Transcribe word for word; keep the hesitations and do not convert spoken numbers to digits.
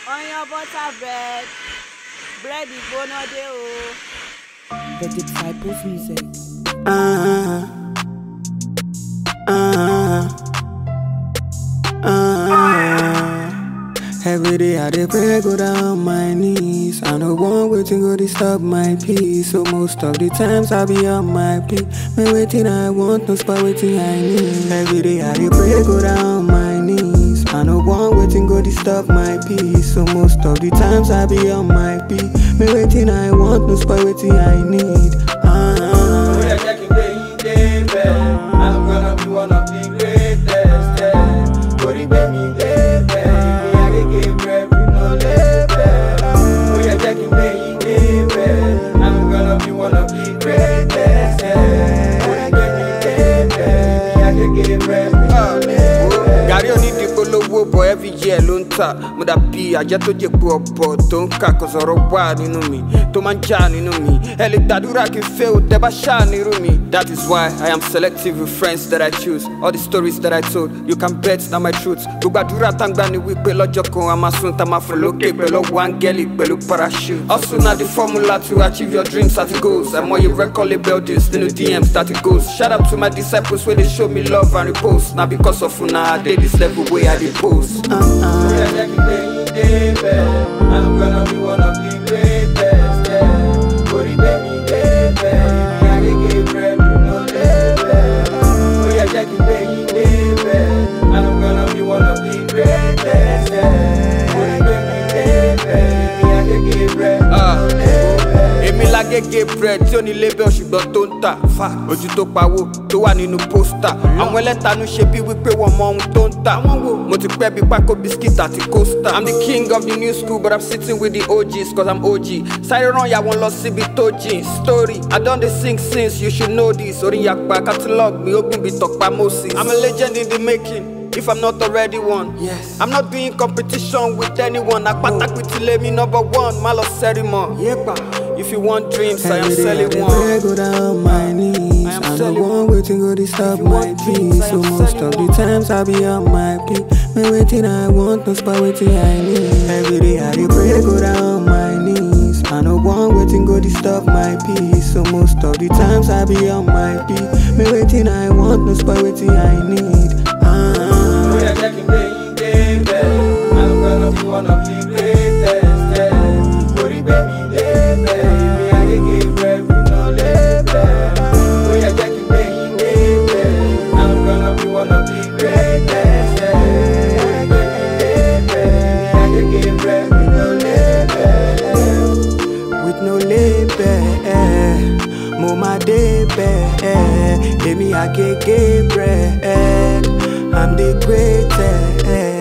Onion butter bread, bread ìgbóná dé o. The Disciples Music. Uh, uh, uh. Every day I dey pray, go down on my knees. I no want waiting, go disturb my peace. So most of the times I be on my peak. Me waiting I want, no spot waiting I need. Every day I dey pray, go down on my knees. I no want waiting, go disturb my peace. So most of the times I be on my peak. Me waiting I want, no spot waiting I need. Uh, We are checking day, day, day. I'm gonna be one of the greatest. Yeah. Go the baby, day, day. Me, I can give bread with no label. We are checking day, day, day. I'm gonna be one of the greatest. Yeah. Go the baby, day, day. Me, I can give bread with no label. Gary oni di polówó bọ̀ every year ló ń tà. Mo dà bí ajá tó jẹ́ pé ọ̀pọ̀ tó ń kà kò sọ̀rọ̀ wà nínú mi tó máa ń já nínú mi. Ẹ lè gbàdúrà kí n fẹ́ o tẹ́ bá ṣáà nírú mi. That is why I am selective with friends that I choose. All the stories that I told, you can bet na my truth. Gbogbo àdúrà tá ń gbà ní wípé lọ́jọ́ kan a máa sún tá máa fò lókè pẹ̀lú ọwọ́ áńgẹ́lì pẹ̀lú parachute. Also na the formula to achieve your dreams as it goes. Àìmọye record label deals nínú D Ms that it goes. Shout out to my disciples wey dey show me love and repost. Na because of una I dey this level wey I dey post. uh, uh. We are checking day, day, day. I'm gonna be one of the greatest. Yeah. Go the baby, day, day. Me, I can give bread with no label. We are checking day, day, day. I'm gonna be one of the greatest. Yeah. Go the baby, day, day. Me, I can give bread with no label. Èmi la gẹ́gẹ́ bread tí ó ní label ṣùgbọ́n tó ń tà. Ojú tó pawó tó wà nínú pósítà. Àwọn ẹlẹ́tanú ṣe bí wípé wọ́n mọ ohun tó ń tà. Mo ti pẹ́ bí pákó bisikíìtì àti kóstà. I'm the king of the new school but I'm sitting with the O Gs cause I'm O G. Sáré rán ìyá wọn lọ síbi tó jìn. Story I don dey sing since you should know this. Orin yàpá catalog mi ó gùn bí tọ̀pá Moses. I'm a legend in the making. If I'm not already one, Yes. I'm not doing competition with anyone. Apátákùtìlẹ̀ mi number one, má lọ sẹ́rí mọ́. Yepa. If you want dreams, I am Every day I selling dey one. pray, go down on my knees. I am I no selling want waiting, go disturb If you my want dreams, peace. I So am most selling of the one. times I be on my peak. Me waiting I want, no spot waiting I need. Every day I dey pray, go down on my knees. I no want waiting, go disturb my peace. So most of the times I be on my peak. Me waiting I want, no spot waiting I need. Uh, We are checking day, day, day. I'm gonna be one of the greatest. Yeah. Go the baby, day, day. Me, I can give bread with no label. We are checking day, day, day. I'm gonna be one of the greatest. Yeah. Go the baby, day, day. Me, I can give bread with no label. with no label, mo ma dey bẹ́ẹ̀, èmi àgègè bread, I'm the greatest.